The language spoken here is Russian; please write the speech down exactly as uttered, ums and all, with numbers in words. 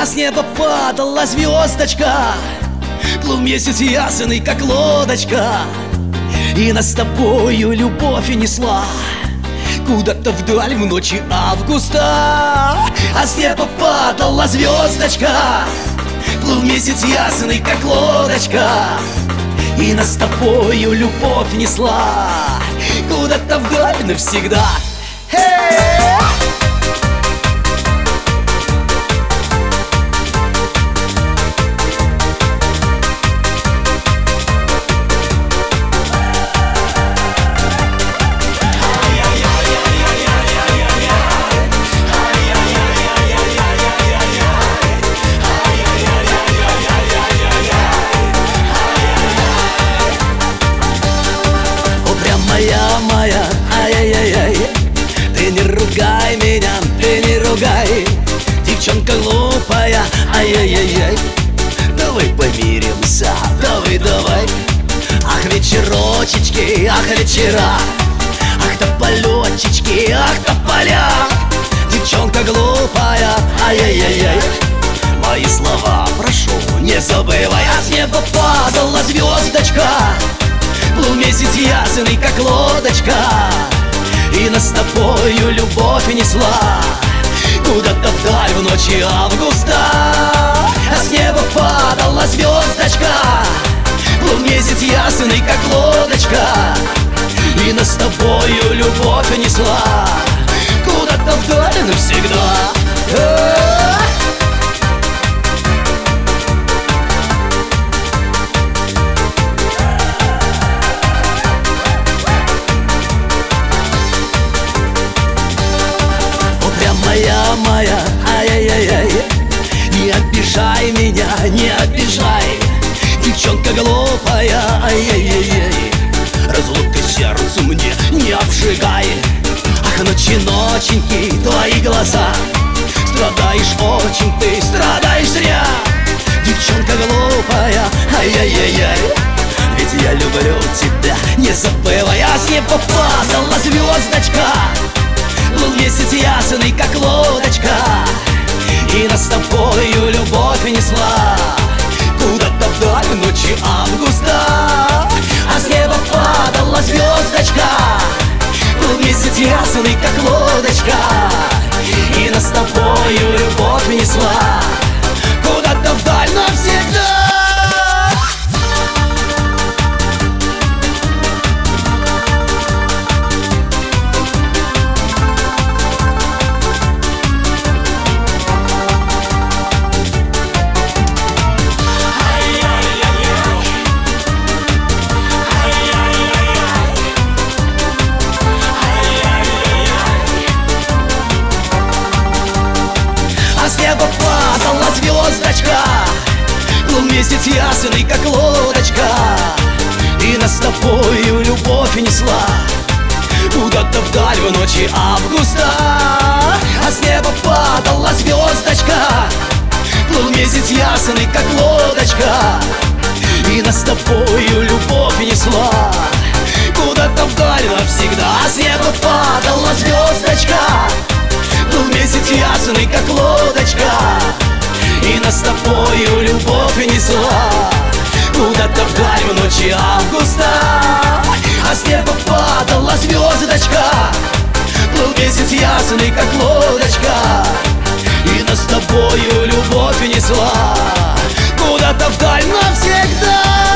А с неба падала звездочка, плыл месяц ясный, как лодочка, и нас с тобою любовь и несла куда-то вдаль в ночи августа. А с неба падала звездочка, плыл месяц ясный, как лодочка, и нас с тобою любовь несла куда-то вдаль навсегда. Hey! Моя, моя, ай-яй-яй-яй, ты не ругай меня, ты не ругай, девчонка глупая, ай-яй-яй-яй. Давай помиримся, давай, давай. Ах, вечерочечки, ах, вечера, ах, тополечечки, ах, тополя. Девчонка глупая, ай-яй-яй-яй, мои слова прошу, не забывай. А с неба падала звездочка, плыл месяц ясный, как лодочка, и нас с тобою любовь несла куда-то вдаль в ночи августа. А с неба падала звездочка, плыл месяц ясный, как лодочка, и нас с тобою любовь несла куда-то вдаль навсегда. Моя, моя, ай-яй-яй-яй, не обижай меня, не обижай, девчонка глупая, ай-яй-яй-яй, разлука сердцу мне не обжигай. Ах, ночи, ноченьки, твои глаза, страдаешь очень, ты страдаешь зря, девчонка глупая, ай-яй-яй-яй, ведь я люблю тебя, не забывай. А с неба падала звездочка, плыл месяц ясный, как лодочка, и нас с тобою любовь несла куда-то вдаль в ночи августа. А с неба падала звездочка, плыл месяц ясный, как лодочка, и нас с тобою любовь несла куда-то вдаль навсегда. А с неба падала звездочка, плыл месяц ясный, как лодочка, и нас с тобою любовь несла куда-то вдаль в ночи августа. А с неба падала звездочка, плыл месяц ясный, как лодочка, и нас с тобою любовь несла куда-то вдаль навсегда. А с неба падала звездочка, плыл месяц ясный, как лодочка, и нас с тобою любовь несла куда-то вдаль в ночи августа. А с неба падала звездочка, плыл месяц ясный, как лодочка, и нас с тобою любовь несла куда-то вдаль навсегда.